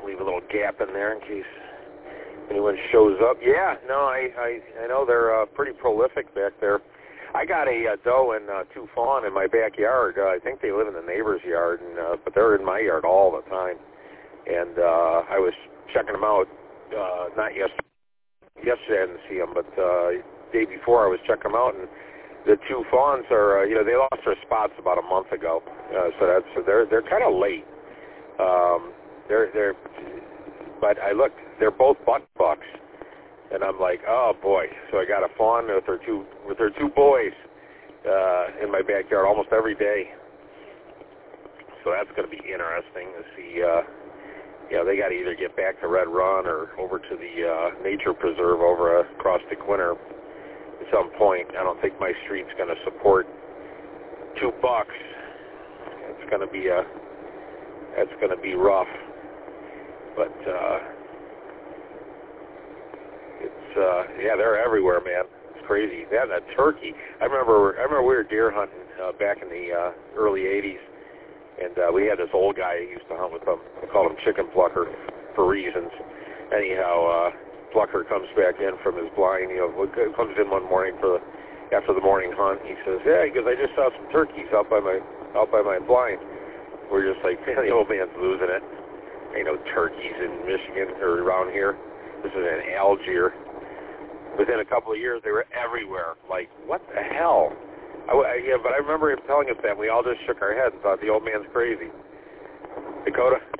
leave a little gap in there in case anyone shows up. Yeah, no, I know they're pretty prolific back there. I got a doe and 2 fawn in my backyard. I think they live in the neighbor's yard, but they're in my yard all the time. And I was checking them out, not yesterday. Yesterday I didn't see them, but day before I was checking them out, and the 2 fawns are, they lost their spots about a month ago. So they're kind of late. But I looked, they're both bucks, and I'm like, oh boy. So I got a fawn with her two boys in my backyard almost every day. So that's going to be interesting to see. They got to either get back to Red Run or over to the nature preserve over across the Quinter at some point. I don't think my street's going to support 2 bucks. It's going to be that's going to be rough. But they're everywhere, man. It's crazy. That and a turkey. I remember we were deer hunting back in the early '80s, and we had this old guy who used to hunt with them. We called him Chicken Plucker for reasons. Anyhow, Plucker comes back in from his blind. Comes in one morning after the morning hunt. He says, "Yeah," he goes, "I just saw some turkeys out by my blind." We're just like, man, the old man's losing it. Ain't no turkeys in Michigan or around here. This is in Algiers. Within a couple of years, they were everywhere. Like, what the hell? But I remember him telling us that. We all just shook our heads and thought the old man's crazy. Dakota?